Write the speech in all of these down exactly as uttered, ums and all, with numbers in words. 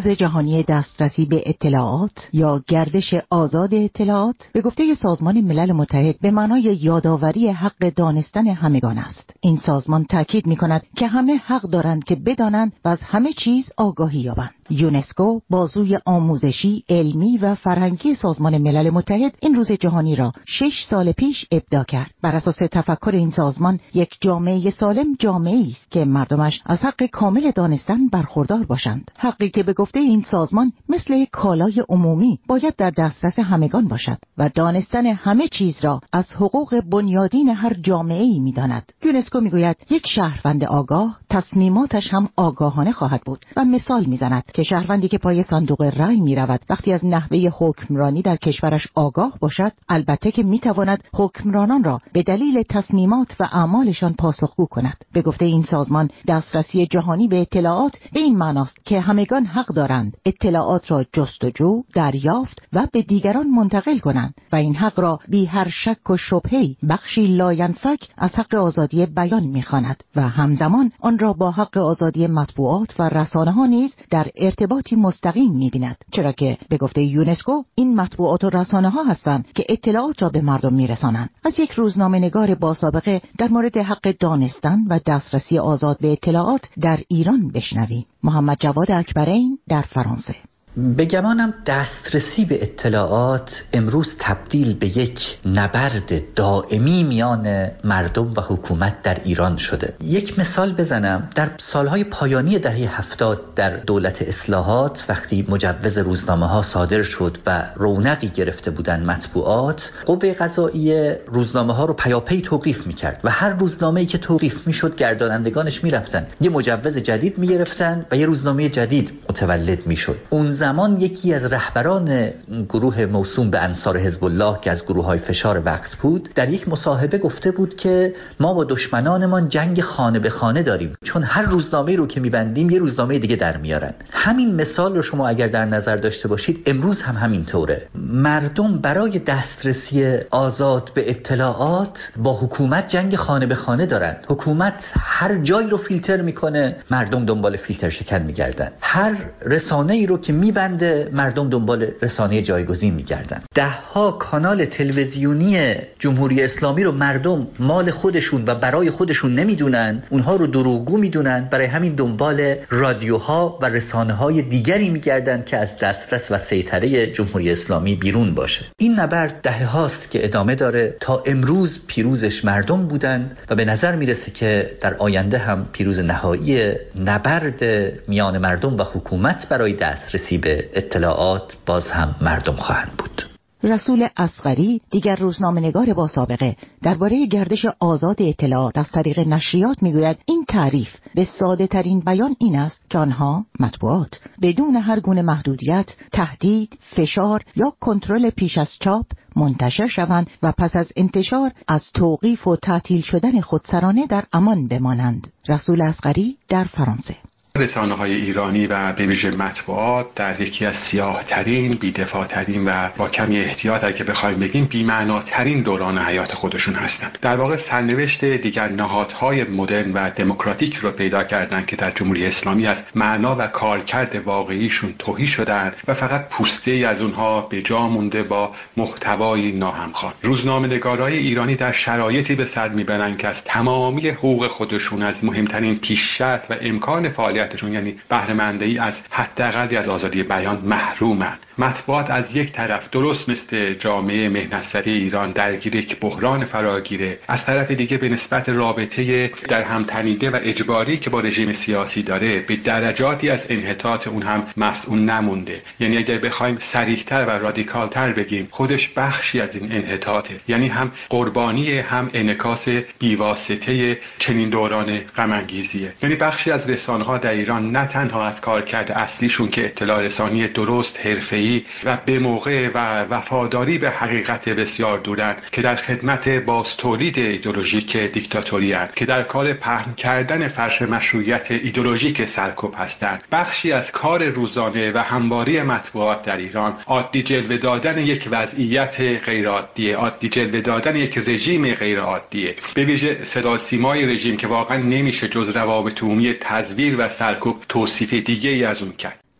روز جهانی دسترسی به اطلاعات یا گردش آزاد اطلاعات به گفته سازمان ملل متحد به معنای یادآوری حق دانستن همگان است. این سازمان تاکید می‌کند که همه حق دارند که بدانند و از همه چیز آگاهی یابند. یونسکو، بازوی آموزشی، علمی و فرهنگی سازمان ملل متحد، این روز جهانی را شش سال پیش ابداع کرد. بر اساس تفکر این سازمان، یک جامعه سالم جامعه‌ای است که مردمش از حق کامل دانستن برخوردار باشند. حقی که به گفته این سازمان مثل کالای عمومی باید در دسترس همگان باشد و دانستن همه چیز را از حقوق بنیادین هر جامعه‌ای می‌داند. یونسکو می‌گوید یک شهروند آگاه تصمیماتش هم آگاهانه خواهد بود و مثال می‌زند که شهروندی که پای صندوق رای می‌رود وقتی از نحوه حکمرانی در کشورش آگاه باشد، البته که می‌تواند حکمرانان را به دلیل تصمیمات و اعمالشان پاسخگو کند. به گفته این سازمان، دسترسی جهانی به اطلاعات به این معناست که همگان حق دارند اطلاعات را جستجو، دریافت و به دیگران منتقل کنند و این حق را بی هر شک و شبهه‌ای بخشی لاینفک از حق آزادی بیان می‌خواند و همزمان آن را با حق آزادی مطبوعات و رسانه‌ها نیز در ارتباطی مستقیم می‌بیند، چرا که به گفته یونسکو این مطبوعات و رسانه‌ها هستند که اطلاعات را به مردم می‌رسانند. از یک روزنامه‌نگار با سابقه در مورد حق دانستن و دسترسی آزاد به اطلاعات در ایران بشنویم. محمد جواد اکبرین در فرانسه. به گمانم دسترسی به اطلاعات امروز تبدیل به یک نبرد دائمی میان مردم و حکومت در ایران شده. یک مثال بزنم. در سالهای پایانی دهه هفتاد در دولت اصلاحات وقتی مجوز روزنامه ها صادر شد و رونقی گرفته بودن مطبوعات، قوه قضاییه روزنامه ها رو پیاپی توقیف میکرد و هر روزنامه‌ای که توقیف میشد گردانندگانش میرفتن یه مجوز جدید میگرفتن و یه روزنامه جدید متولد میشد. اون زمان یکی از رهبران گروه موسوم به انصار حزب الله که از گروه‌های فشار وقت بود در یک مصاحبه گفته بود که ما با دشمنانمان جنگ خانه به خانه داریم، چون هر روزنامه رو که می‌بندیم یه روزنامه دیگه در میارن. همین مثال رو شما اگر در نظر داشته باشید امروز هم همین طوره. مردم برای دسترسی آزاد به اطلاعات با حکومت جنگ خانه به خانه دارن. حکومت هر جایی رو فیلتر میکنه، مردم دنبال فیلتر شکن میگردن. هر رسانه‌ای رو که می بنده مردم دنبال رسانه جایگزین میگردن. ده ها کانال تلویزیونی جمهوری اسلامی رو مردم مال خودشون و برای خودشون نمیدونن، اونها رو دروغگو میدونن، برای همین دنبال رادیوها و رسانه های دیگری میگردن که از دسترس و سیطره جمهوری اسلامی بیرون باشه. این نبرد دهه هاست که ادامه داره، تا امروز پیروزش مردم بودن و به نظر میرسه که در آینده هم پیروز نهایی نبرد میان مردم و حکومت برای دسترسی به اطلاعات باز هم مردم خواهند بود. رسول اصغری، دیگر روزنامه‌نگار با سابقه، درباره گردش آزاد اطلاعات از طریق نشریات میگوید این تعریف به ساده ترین بیان این است که آنها مطبوعات بدون هر گونه محدودیت، تهدید، فشار یا کنترل پیش از چاپ منتشر شوند و پس از انتشار از توقیف و تعطیل شدن خودسرانه در امان بمانند. رسول اصغری در فرانسه. رسانه‌های ایرانی و به ویژه مطبوعات در یکی از سیاه‌ترین، بی‌دفاع‌ترین و با کمی احتیاط اگه بخوایم بگیم بی‌معناترین دوران حیات خودشون هستند. در واقع سرنوشت دیگر نهادهای مدرن و دموکراتیک رو پیدا کردن که در جمهوری اسلامی از معنا و کارکرد واقعیشون تهی شدن و فقط پوسته‌ای از اونها به جا مونده با محتوای ناهمخوان. روزنامه‌نگارای ایرانی در شرایطی به سر میبرن که از تمامی حقوق خودشون، از مهمترین پیش شرط و امکان فعالیت یعنی بهره‌مندی از حداقلی از آزادی بیان محرومند. مطبوعات از یک طرف درست مثل جامعه مهنت‌سری ایران درگیر یک بحران فراگیره، از طرف دیگه به نسبت رابطه در هم تنیده و اجباری که با رژیم سیاسی داره به درجاتی از انحطاط اون هم مسئول نمونده. یعنی اگر بخوایم صریح‌تر و رادیکال‌تر بگیم خودش بخشی از این انحطاطه، یعنی هم قربانی هم انعکاس بیواسطه چنین دوران غم انگیزیه. یعنی بخشی از رسانه‌ها در ایران نه تنها از کارکرد اصلیشون که اطلاع رسانی درست، حرفه‌ای و به موقع و وفاداری به حقیقت بسیار دورن که در خدمت بازتولید ایدئولوژیک دیکتاتوری هستند، که در کار پهن کردن فرش مشروعیت ایدئولوژیک سرکوب هستند. بخشی از کار روزانه و همواری مطبوعات در ایران عادی جلوه دادن یک وضعیت غیر عادیه، عادی جلوه دادن یک رژیم غیر عادیه، به ویژه صدا سیمای رژیم که واقعا نمیشه جز روابط عمومی تزویر و سرکوب توصیف دیگه ای از اون کرد.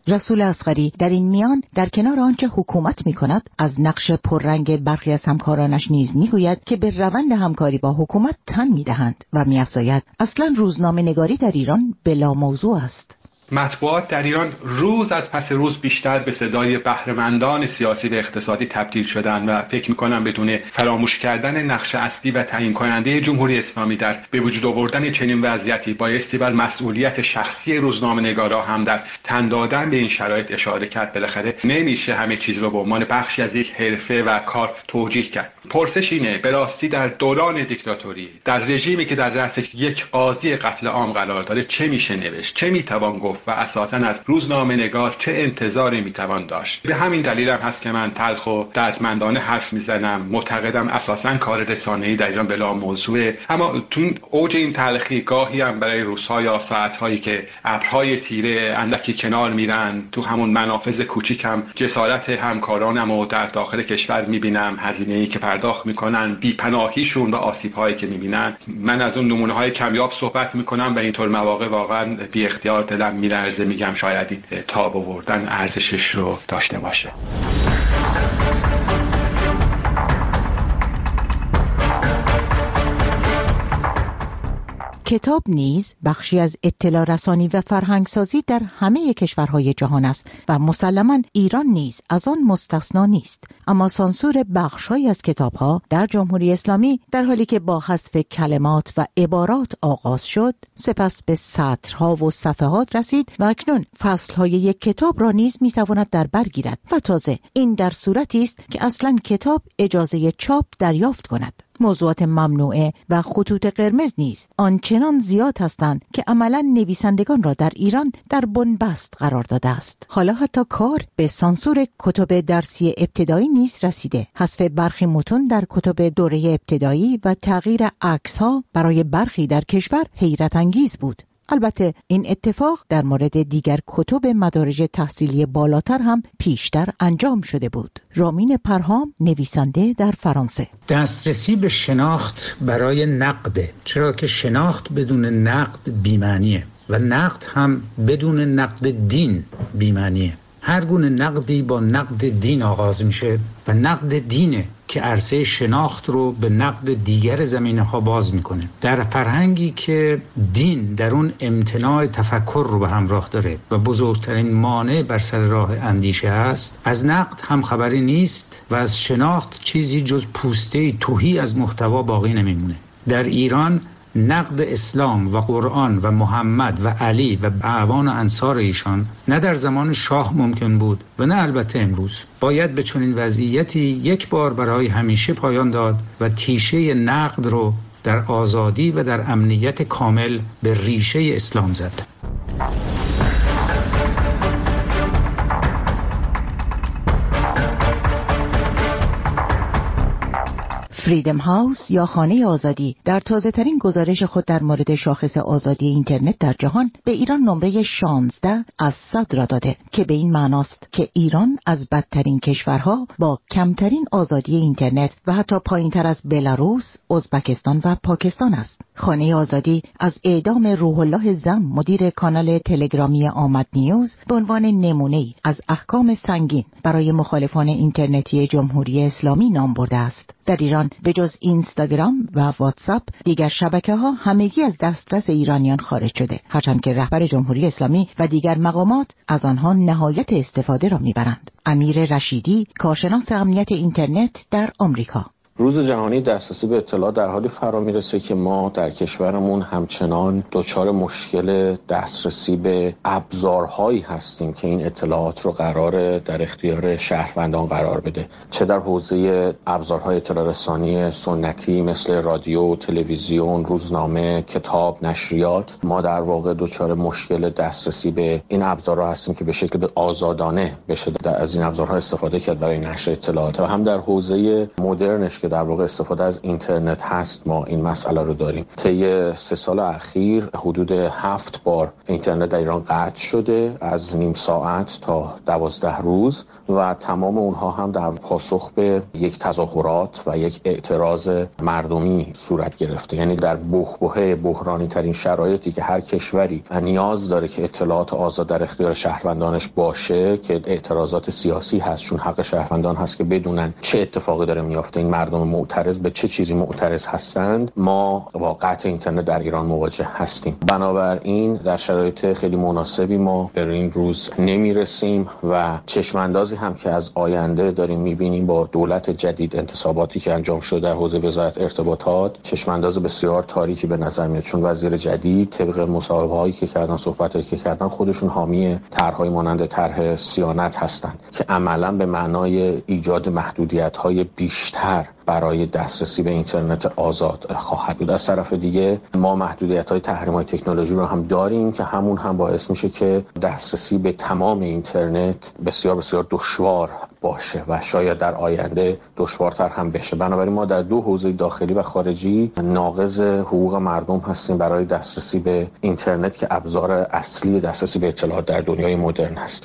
رسول اصغری در این میان در کنار آنچه حکومت می‌کند از نقش پررنگ برخی از همکارانش نیز می‌گوید که به روند همکاری با حکومت تن می‌دهند و می‌افزاید اصلاً روزنامه‌نگاری در ایران بلا موضوع است. مطبوعات در ایران روز از پس روز بیشتر به صدای بهره‌مندان سیاسی و اقتصادی تبدیل شدند و فکر می‌کنم بدون فراموش کردن نقش اصلی و تعیین کننده جمهوری اسلامی در به وجود آوردن چنین وضعیتی بایستی بر مسئولیت شخصی روزنامه‌نگارا هم در تن دادن به این شرایط اشاره کرد. بالاخره نمیشه همه چیز رو به عنوان بخشی از یک حرفه و کار توجیه کرد. پرسش اینه به راستی در دوران دیکتاتوری، در رژیمی که در رأس یک قاضی قتل عام قرار داره، چه میشه نوشت، چه میتوان گفت و اساساً از روزنامه‌نگار چه انتظاری میتوان داشت؟ به همین دلیل هم هست که من تلخ و دردمندانه حرف میزنم. معتقدم اساساً کار رسانه‌ای در ایران بلا موضوعه، اما تو اوج این تلخی گاهی هم برای روزها یا ساعت‌هایی که ابرهای تیره اندکی کنار میرن، تو همون منافذ کوچیک هم جسارت همکارانم و در داخل کشور میبینم، هزینه‌ای که پرداخت میکنن، بی‌پناهیشون و آسیب‌هایی که میبینن. من از اون نمونه‌های کمیاب صحبت میکنم و اینطور مواقع واقعاً بی اختیار دلم میلرزه، میگم شاید این تاب آوردن ارزشش رو داشته باشه. کتاب نیز بخشی از اطلاع رسانی و فرهنگسازی در همه کشورهای جهان است و مسلماً ایران نیز از آن مستثنا نیست. اما سانسور بخش‌هایی از کتاب‌ها در جمهوری اسلامی در حالی که با حذف کلمات و عبارات آغاز شد، سپس به سطرها و صفحات رسید و اکنون فصل‌های یک کتاب را نیز می‌تواند در بر گیرد و تازه این در صورتی است که اصلاً کتاب اجازه چاپ دریافت کند. موضوعات ممنوعه و خطوط قرمز نیز آنچنان زیاد هستند که عملاً نویسندگان را در ایران در بنبست قرار داده است. حالا حتی کار به سانسور کتب درسی ابتدایی نیز رسیده. حذف برخی متون در کتب دوره ابتدایی و تغییر عکس‌ها برای برخی در کشور حیرت انگیز بود. البته این اتفاق در مورد دیگر کتب مدارج تحصیلی بالاتر هم پیشتر انجام شده بود. رامین پرهام، نویسنده در فرانسه: دسترسی به شناخت برای نقد، چرا که شناخت بدون نقد بی‌معنیه و نقد هم بدون نقد دین بی‌معنیه. هر گونه نقدی با نقد دین آغاز میشه و نقد دینه که عرصه شناخت رو به نقد دیگر زمینه‌ها باز میکنه. در فرهنگی که دین در اون امتناع تفکر رو به همراه داره و بزرگترین مانع بر سر راه اندیشه است، از نقد هم خبری نیست و از شناخت چیزی جز پوسته تهی از محتوا باقی نمیمونه. در ایران نقد اسلام و قرآن و محمد و علی و اعوان و انصار ایشان نه در زمان شاه ممکن بود و نه البته امروز. باید به چنین وضعیتی یک بار برای همیشه پایان داد و تیشه نقد رو در آزادی و در امنیت کامل به ریشه اسلام زد. فریدم هاوس یا خانه آزادی در تازه‌ترین گزارش خود در مورد شاخص آزادی اینترنت در جهان به ایران نمره شانزده از صد را داده که به این معناست که ایران از بدترین کشورها با کمترین آزادی اینترنت و حتی پایینتر از بلاروس، ازبکستان و پاکستان است. خانه آزادی از اعدام روح الله زم، مدیر کانال تلگرامی آمد نیوز، به عنوان نمونه‌ای از احکام سنگین برای مخالفان اینترنتی جمهوری اسلامی نام برده است. در ایران به جز اینستاگرام و واتساپ دیگر شبکه‌ها همگی از دسترس ایرانیان خارج شده، هرچند که رهبر جمهوری اسلامی و دیگر مقامات از آنها نهایت استفاده را میبرند. امیر رشیدی، کارشناس امنیت اینترنت در آمریکا: روز جهانی دسترسی به اطلاعات در حالی فرا میرسه که ما در کشورمون همچنان دچار مشکل دسترسی به ابزارهایی هستیم که این اطلاعات رو قراره در اختیار شهروندان قرار بده، چه در حوزه ابزارهای اطلاع رسانی سنتی مثل رادیو، تلویزیون، روزنامه، کتاب، نشریات. ما در واقع دچار مشکل دسترسی به این ابزارها هستیم که به شکل آزادانه بشه از این ابزارها استفاده کرد برای نشر اطلاعات، و هم در حوزه مدرنش که در واقع استفاده از اینترنت هست ما این مسئله رو داریم. طی سه سال اخیر حدود هفت بار اینترنت در ایران قطع شده از نیم ساعت تا دوازده روز و تمام اونها هم در پاسخ به یک تظاهرات و یک اعتراض مردمی صورت گرفته. یعنی در بحبوحه بحرانی ترین شرایطی که هر کشوری نیاز داره که اطلاعات آزاد در اختیار شهروندانش باشه که اعتراضات سیاسی هست، چون حق شهروندان هست که بدونن چه اتفاقی داره میافته، این مردم معترض به چه چیزی معترض هستند، ما با قطع اینترنت در ایران مواجه هستیم. بنابراین در شرایط خیلی مناسبی ما به این روز نمیرسیم و چشم اندازی هم که از آینده داریم میبینیم با دولت جدید، انتصاباتی که انجام شده در حوزه وزارت ارتباطات، چشم انداز بسیار تاریکی به نظر میاد، چون وزیر جدید طبق مصاحبه هایی که کردن، صحبتایی که کردن، خودشون حامی طرح‌های مانند طرح صیانت هستند که عملاً به معنای ایجاد محدودیت‌های بیشتر برای دسترسی به اینترنت آزاد خواهد بود. از طرف دیگه ما محدودیت‌های تحریم‌های تکنولوژی رو هم داریم که همون هم باعث میشه که دسترسی به تمام اینترنت بسیار بسیار دشوار باشه و شاید در آینده دشوارتر هم بشه. بنابراین ما در دو حوزه داخلی و خارجی ناقض حقوق مردم هستیم برای دسترسی به اینترنت که ابزار اصلی دسترسی به اطلاعات در دنیای مدرن است.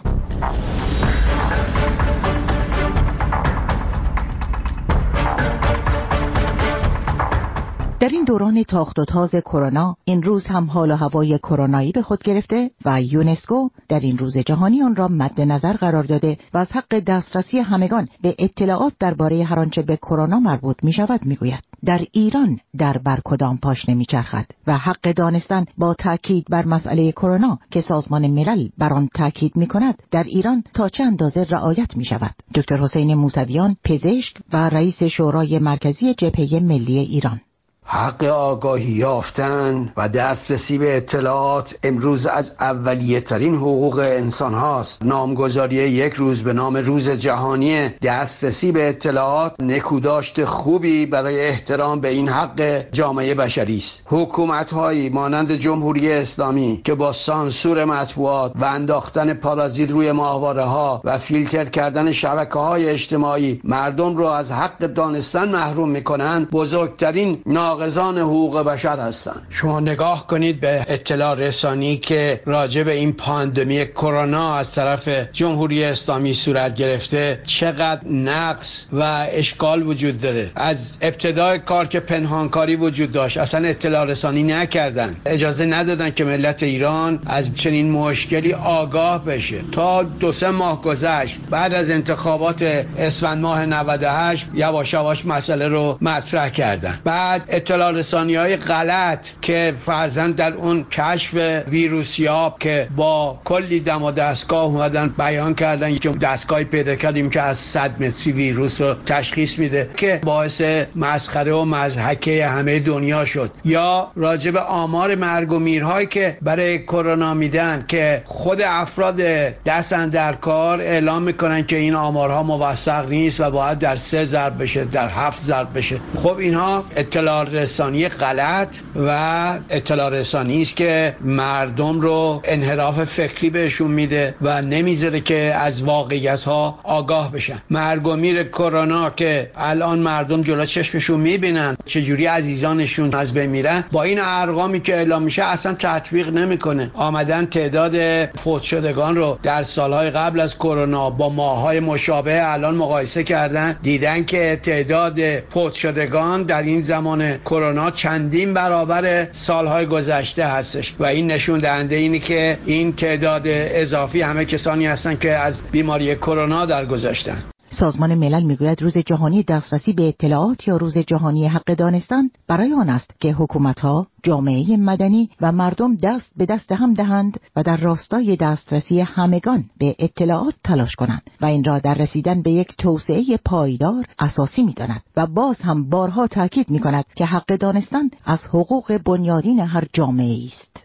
در این دوران تاخت و تاز کرونا، این روز هم حال و هوای کرونایی به خود گرفته و یونسکو در این روز جهانی آن را مد نظر قرار داده و از حق دسترسی همگان به اطلاعات درباره هر آنچه به کرونا مربوط می شود می گوید. در ایران در بر کدام پاشنه می چرخد و حق دانستن با تاکید بر مسئله کرونا که سازمان ملل بر آن تاکید می کند در ایران تا چه اندازه رعایت می شود. دکتر حسین موسویان، پزشک و رئیس شورای مرکزی جبهه ملی ایران: حق آگاهی یافتن و دسترسی به اطلاعات امروز از اولیه ترین حقوق انسان هاست. نامگذاری یک روز به نام روز جهانی دسترسی به اطلاعات نکوداشت خوبی برای احترام به این حق جامعه بشری است. حکومت هایی مانند جمهوری اسلامی که با سانسور مطبوعات و انداختن پارازیت روی ماهواره ها و فیلتر کردن شبکه های اجتماعی مردم رو از حق دانستن محروم میکنند، بزرگترین ناقضان حقوق بشر هستند. شما نگاه کنید به اطلاع رسانی که راجع به این پاندمی کرونا از طرف جمهوری اسلامی صورت گرفته، چقدر نقص و اشکال وجود داره. از ابتدای کار که پنهانکاری وجود داشت، اصلا اطلاع رسانی نکردن، اجازه ندادن که ملت ایران از چنین مشکلی آگاه بشه. تا دو سه ماه گذشت، بعد از انتخابات اسفند ماه نود و هشت یواش یواش مسئله رو مطرح کردن. بعد اطلاع رسانی‌های غلط که فرضاً در اون کشف ویروسیاب که با کلی دم و دستگاه اومدن بیان کردن که دستگاهی پیدا کردیم که از صد متری ویروس رو تشخیص میده که باعث مسخره و مضحکه همه دنیا شد. یا راجع به آمار مرگ و میرهایی که برای کرونا میدن که خود افراد دستن در کار اعلام میکنن که این آمارها موثق نیست و باید در سه ضرب بشه، در هفت ضرب بشه. خب اینها اطلاع رسانی غلط و اطلاع رسانی است که مردم رو انحراف فکری بهشون میده و نمیذاره که از واقعیت ها آگاه بشن. مرگ و میر کرونا که الان مردم جلو چشمشون میبینن چجوری عزیزانشون از بین میرن، با این ارقامی که اعلام میشه اصلا تطبیق نمیکنه. آمدن تعداد فوت شدگان رو در سالهای قبل از کرونا با ماههای مشابه الان مقایسه کردن، دیدن که تعداد فوت شدگان در این زمان کرونا چندین برابر سالهای گذشته هستش و این نشون دهنده اینه که این تعداد اضافی همه کسانی هستن که از بیماری کرونا درگذشتن. سازمان ملل میگوید روز جهانی دسترسی به اطلاعات یا روز جهانی حق دانستن برای آن است که حکومت‌ها، جامعه مدنی و مردم دست به دست هم دهند و در راستای دسترسی همگان به اطلاعات تلاش کنند و این را در رسیدن به یک توسعه پایدار اساسی می‌داند و باز هم بارها تاکید می‌کند که حق دانستن از حقوق بنیادین هر جامعه است.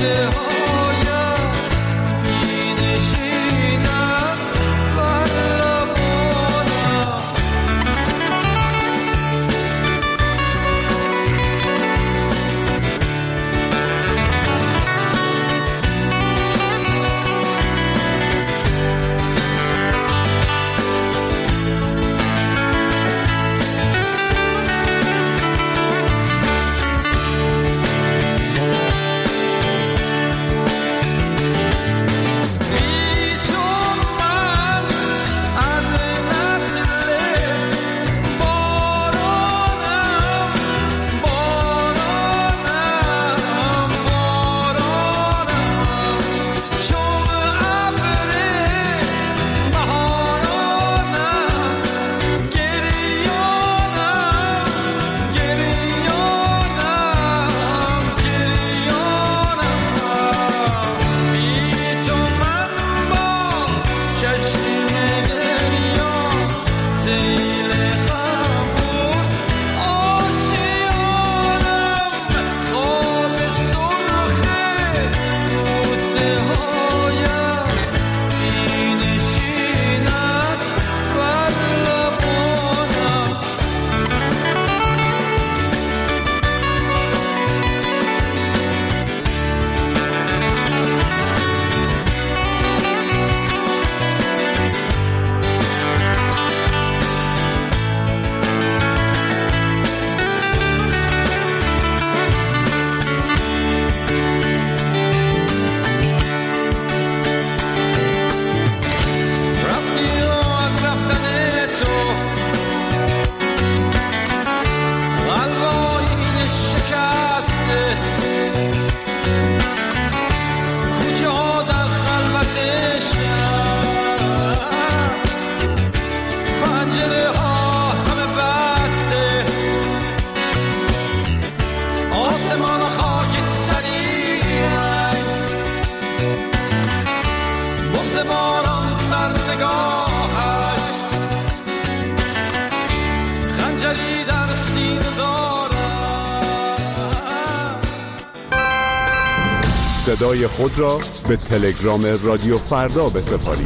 صدای خود را به تلگرام رادیو فردا بسپارید.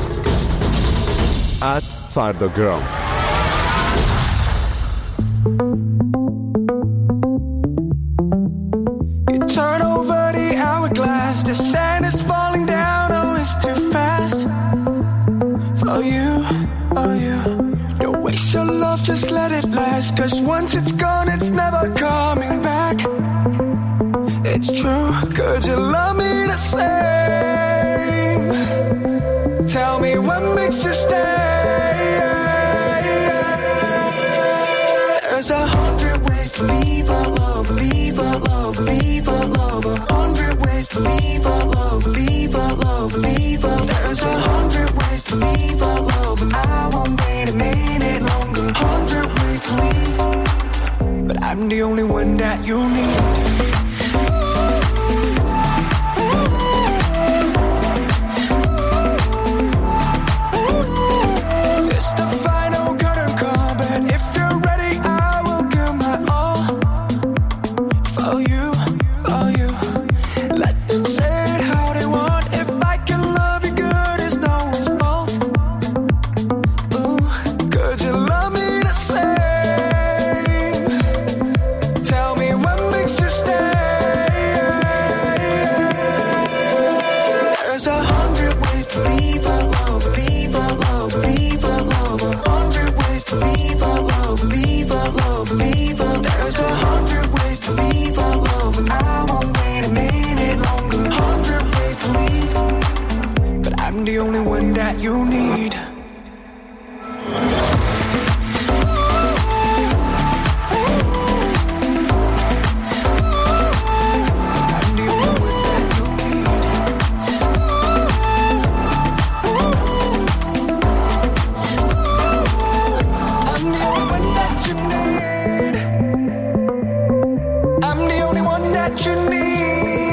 ات فرداگرام. It's true, could you love me the same? Tell me what makes you stay. There's a hundred ways to leave a love, leave a love, leave a love. A hundred ways to leave a love, leave a love, leave a. There's a hundred ways to leave a love, and I won't wait a minute longer. Hundred ways to leave, but I'm the only one that you need.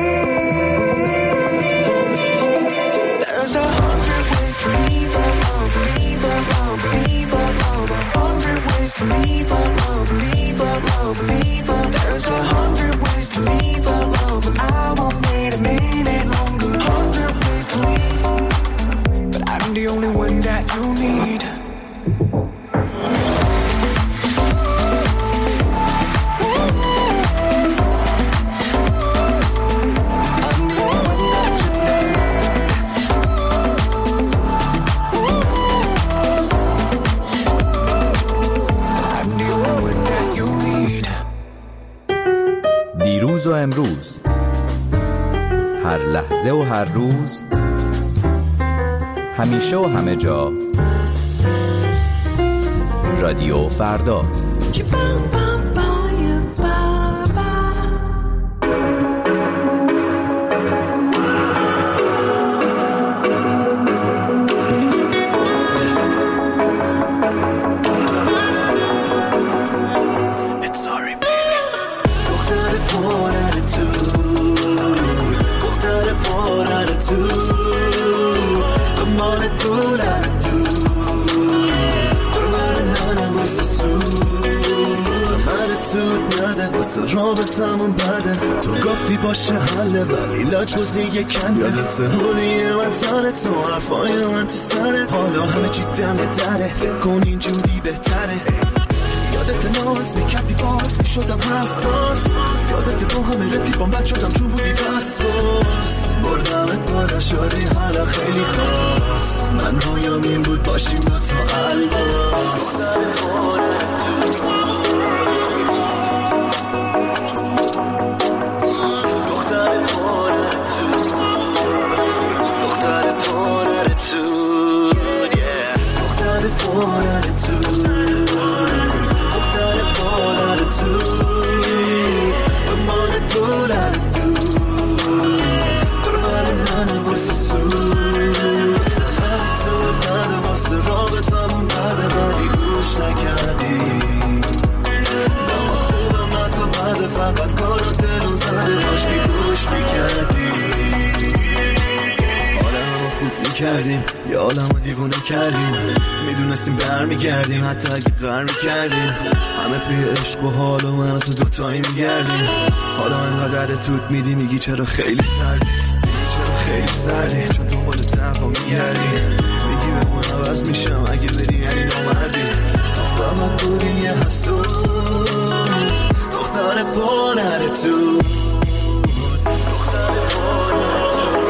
There's a hundred ways to leave a love. و امروز، هر لحظه و هر روز، همیشه و همه جا، رادیو فردا. رابطمون بده، تو گفتی باشه حله ولی لاجوزی کنده. یادت هونی من تاره، تو حرفای من تو سره، حالا همه چی دم دره، فکر کن اینجوری بهتره. یادت ناز میکردی باز میشدم حساس، یادت با همه رفیقام بد شدم چون بودی وسواس. بردمت بالا شدی حالا خیلی خاص، من رویام این بود باشیم با تو الماس. کردیم یه عالمو دیوونه کردیم، میدونستیم برمیگردیم حتی اگه غر میکردیم. همه پی عشق و حال و من تو دوتایی میگردیم. حالا انقدر توت میدی میگی چرا خیلی سردی، میگی چرا خیلی سردی، چون دنبال دفعه میگردی. میگی به من عوض میشم اگه بری یعنی نامردی. تو فقط بودی یه حسود، دختر پانر تو، دختر پانر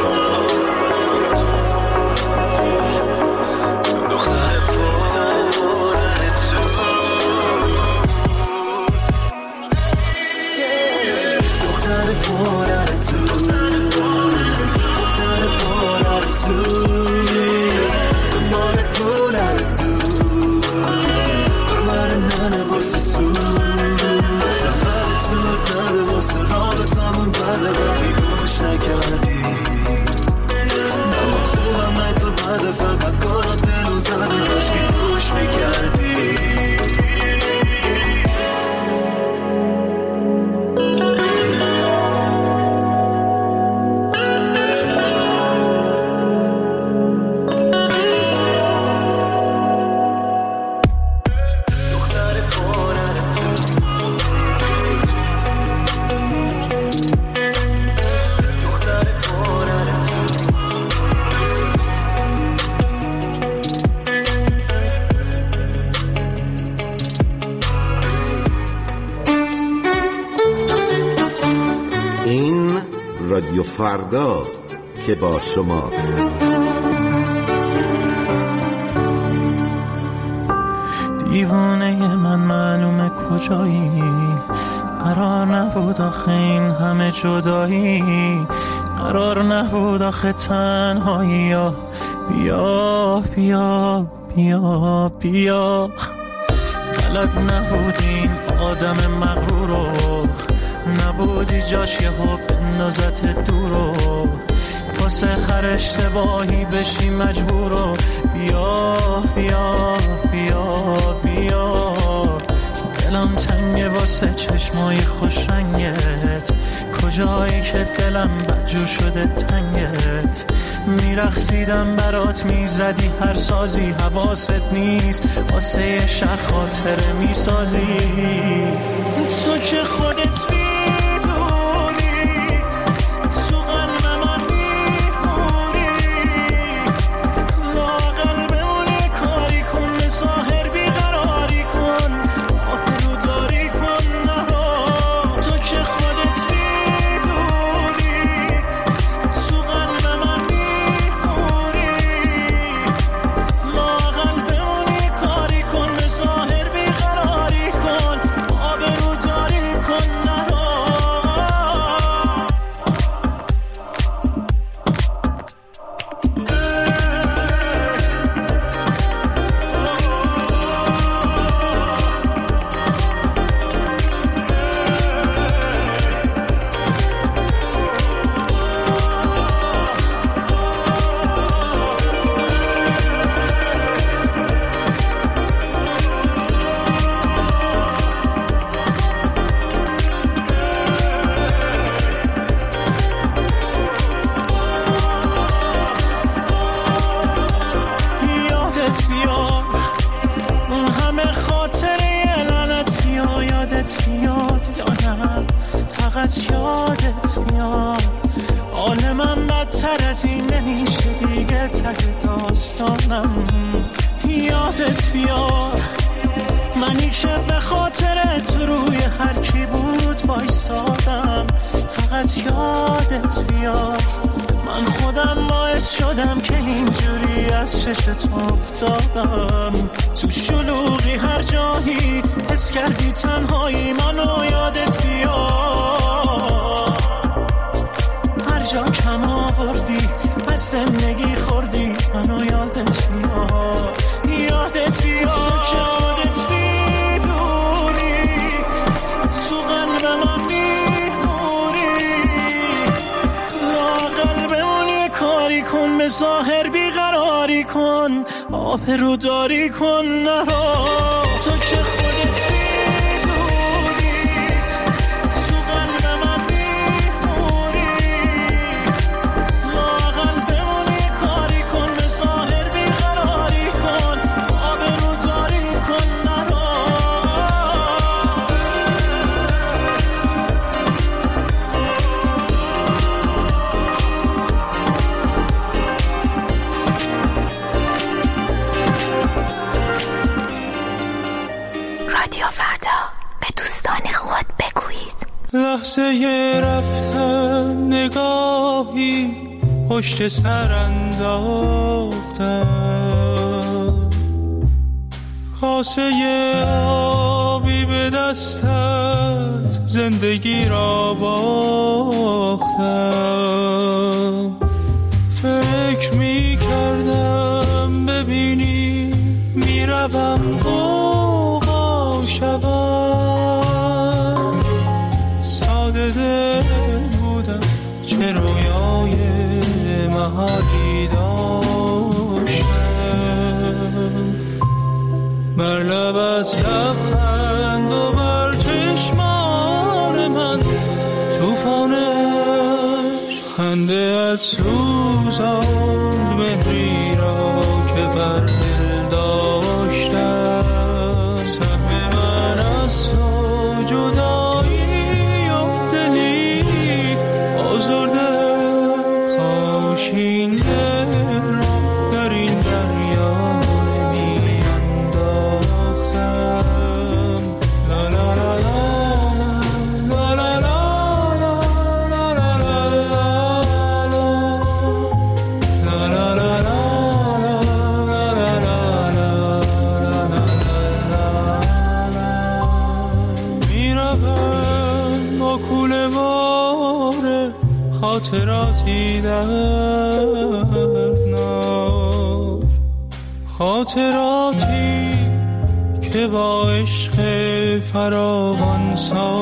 رادیو فرداست که با شماست. دیوانه من معلومه کجایی، قرار نبود آخه این همه جدایی، قرار نبود آخه تنهایی. بیا بیا بیا بیا، بلد نبودین آدم مغرورو، نبودی جاش یه ها بندازت دورو، واسه هر اشتباهی بشی مجبورو. بیا بیا بیا بیا، دلم تنگه واسه چشمای خوشرنگت، کجایی که دلم بدجور شده تنگت. میرقصیدم برات میزدی هر سازی، حواست نیست واسه یه شهر خاطره میسازی. تو که خودت بهتر از این نمیشه دیگه ته داستانم. یادت بیار منی که به خاطرت روی هر کی بود وایسادم. فقط یادت بیار من خودم باعث شدم که اینجوری از چشت افتادم. تو شلوغی هر جایی حس کردی تنهایی منو یادت بیار. هر جا کم آوردی از زندگی خوردی منو یادت بیار. یادت بیار که خودت بیدونی تو قلب من بیموری. لاغر بمونی کاری کن به ظاهر بیقراری کن آبرو داری کن نرا. تو که خودت بیدونی تو قلب من بیموری. لاغر بمونی کاری کن به ظاهر بیقراری کن آبرو داری کن نرا. رادیو فردا به دوستان خود بگویید. لحظه رفتن نگاهی پشت سر انداختم. کاسه آبی به دستت زندگی را باختم. فکر می کردم ببینی میروم غوغا شدم. ساده دل بودم چه رویای محالی داشتم. بر لبت لبخند و بر چشمان من توفانش خنده‌ات سوزاند مهری را که بر دل داشتم. سهم من از تو جدایی و دلی آزرده. کاش این دل را در این دریا نمی انداختم. لا لا لا لا لا لا لا لا لا خاطراتی دردناک. خاطراتی که با عشق فراوان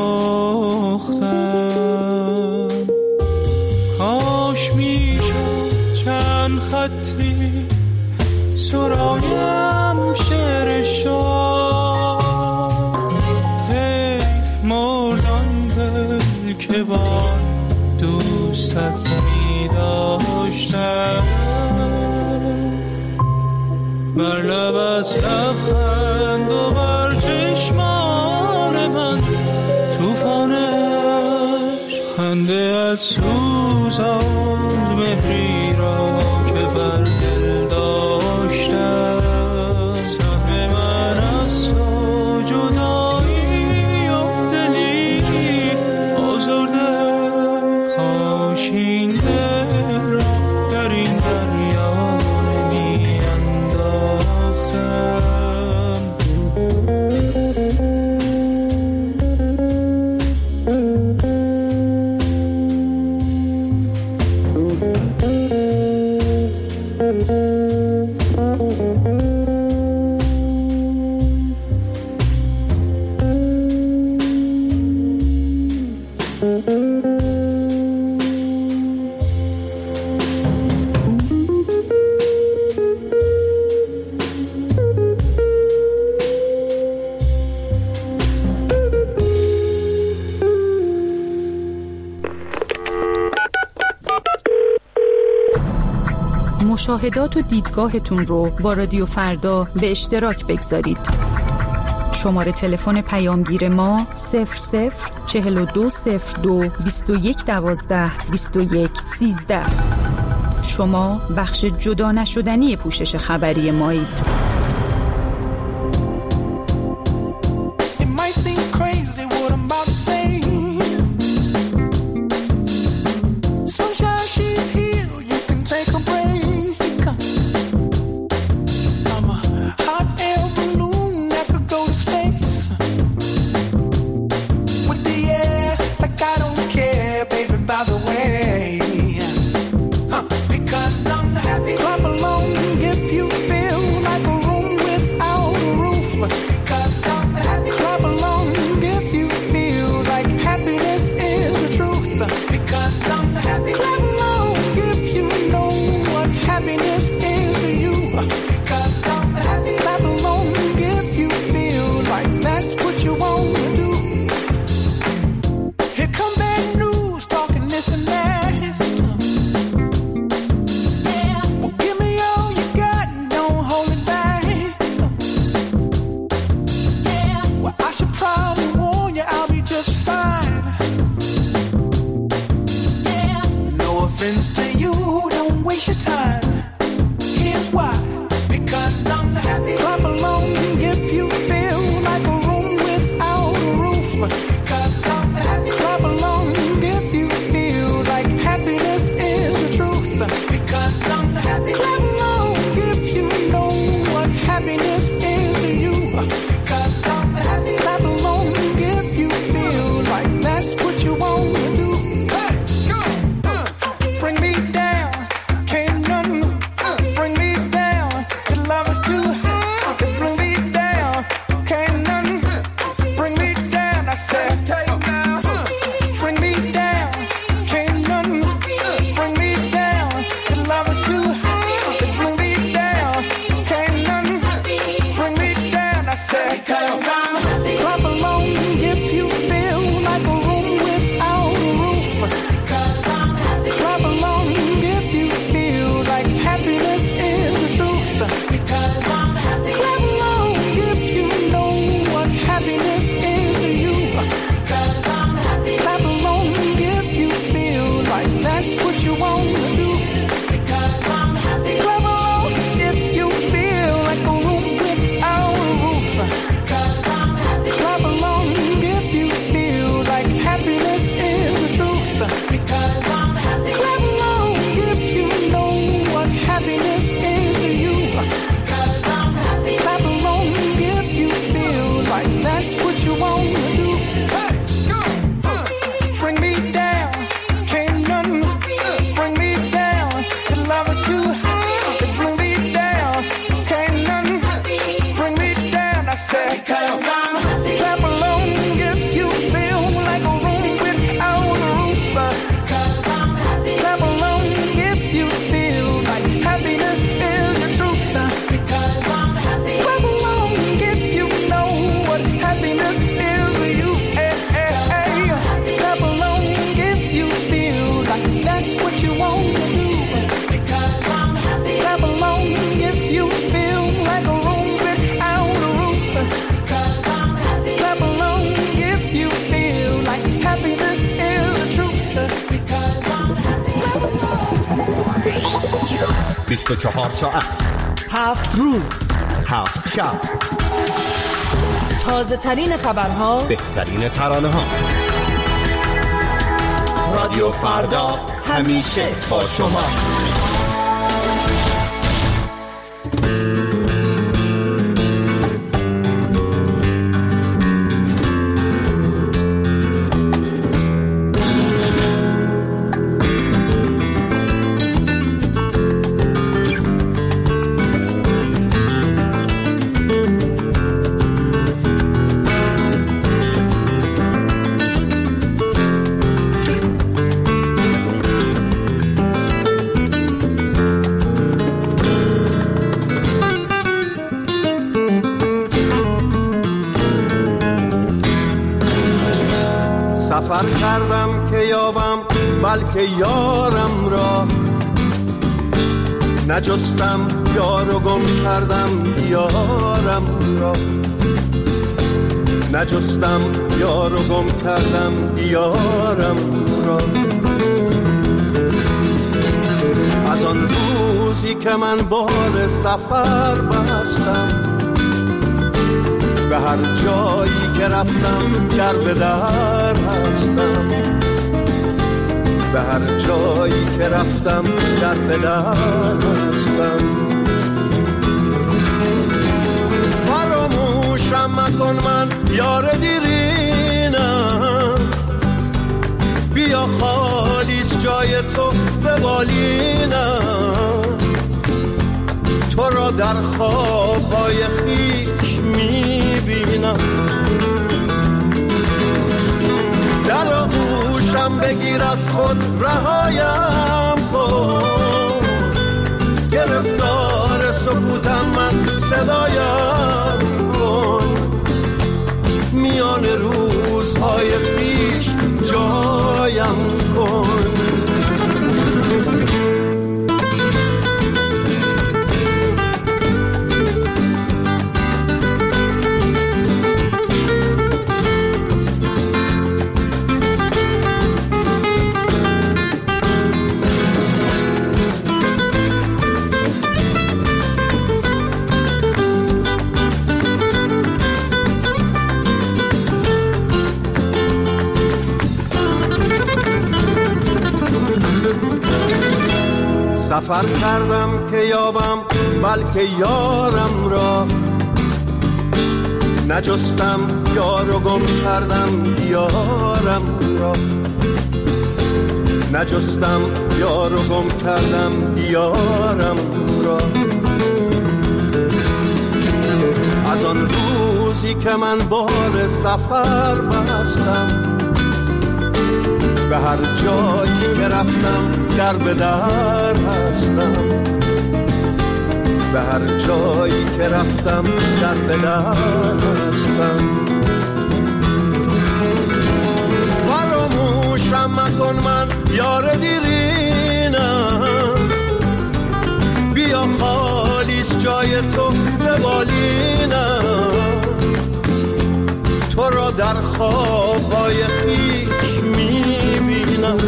ساختم. کاش میشد چند خطی سرایم شعر شاد. حیف مردان دل که با دوستت می داشتم. بر لبت لبخند و بر چشمان من توفانش خنده‌ات سوزاند مهری را که بر دل داشتم. سهم من از تو جدایی و دلی آزرده. کاش این دل را در این دریا نمی انداختم. مشاهدات و دیدگاهتون رو با رادیو فردا به اشتراک بگذارید. شماره تلفن پیامگیر ما صفر صفر چهل و دو صفر دو بیست و یک دوازده بیست و یک سیزده. شما بخش جدا نشدنی پوشش خبری مایید. بیست و چهار ساعت، هفت روز، هفت شب، تازه ترین خبرها، بهترین ترانه ها. رادیو فردا همیشه با شماست. سفر کردم که یابم بلکه یارم را، نجستم یار و گم کردم یارم را، نجستم یار و گم کردم یارم را. از آن که من بار سفر بستم، به هر جایی که رفتم در به در هستم، به هر جایی که رفتم در به در هستم. فراموشم مکن من یار دیرینم، بیا خالیست جای تو به بالینم، تو را در خوابهای خیش میبینم. در آغوشم بگیر از خود رهایم کن، گرفتار سکوتم من صدایم کن، میان روزهای خیش جایم کن. سفر کردم که یابم بلکه یارم را، نجستم یار و گم کردم یارم را، نجستم یار و گم کردم یارم را. از آن روزی که من بار سفر بستم، به هر جایی که رفتم در به در هستم، به هر جایی که رفتم در به در هستم. فراموشم مکن من یار دیرینم، بیا خالیست جای تو به بالینم، تو را در خوابهای خیش میبینم.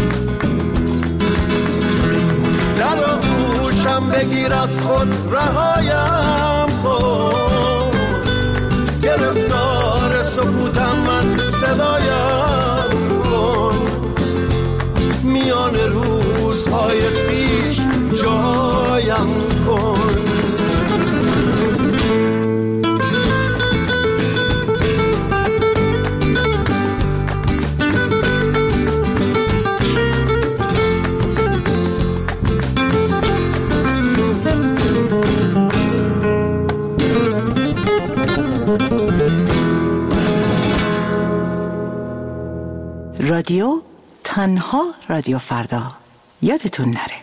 در آغوشم بگیر از خود رهایم کن، گرفتار سکوتم من صدایم کن، میان روزهای خیش جایم کن. رادیو تنها رادیو فردا، یادتون نره.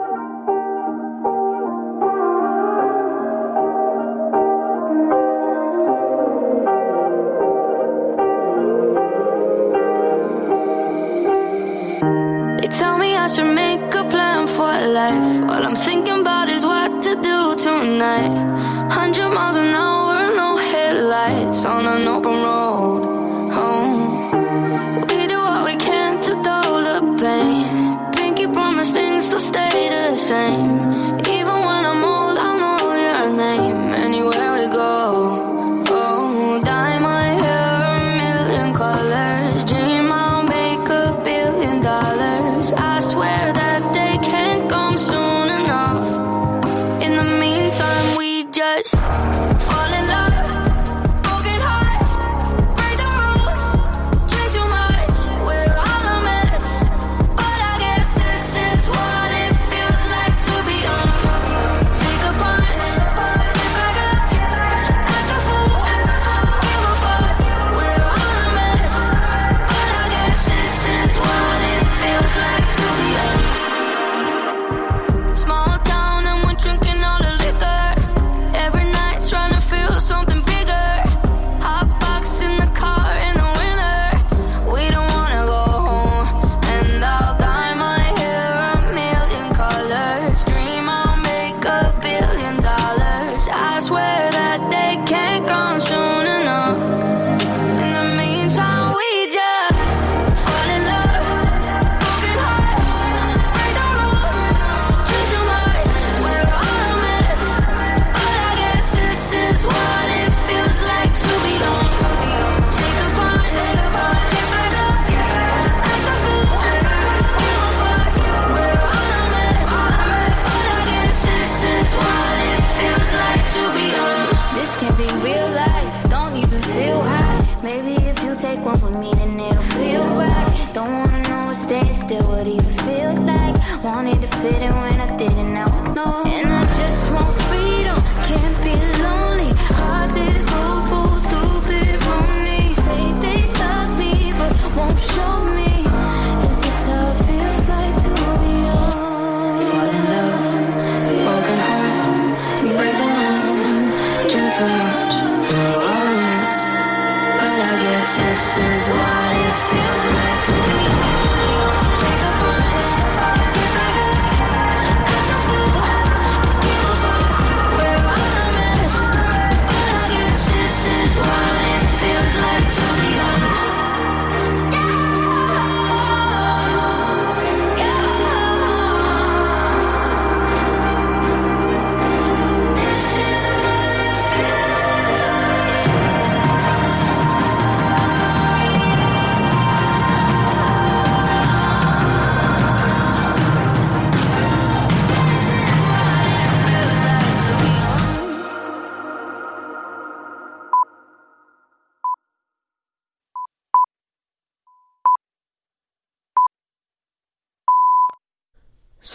They tell me I should make a plan for life. All I'm thinking about is what to do tonight. Hundred miles an hour, no headlights on an open road. Oh, we do what we can to dull the pain. Pinky promise things to stay the same. Even when I'm old, I'll know your name anywhere we go. Oh, dye my hair a million colors. Dream I'll make a billion dollars. I swear that they can't come soon enough. In the meantime, we just fall in love. Broken heart, break the rules. Drink too much, we're all a mess. But I guess this is what it feels like to be young. Take a punch, get back up, act a fool, give a fuck. We're all a mess. But I guess this is what it feels like to be young. Wanted to fit in when I didn't. Now I know